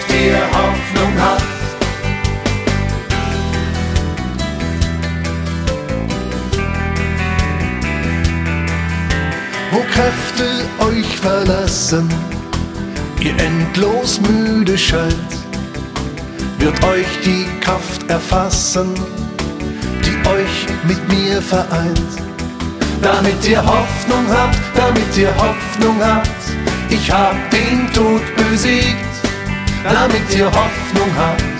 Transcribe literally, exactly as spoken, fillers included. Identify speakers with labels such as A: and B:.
A: ihr Hoffnung habt. Wo Kräfte euch verlassen, ihr endlos müde scheint, wird euch die Kraft erfassen, die euch mit mir vereint. Damit ihr Hoffnung habt, damit ihr Hoffnung habt, ich hab den Tod besiegt. Damit ihr Hoffnung habt,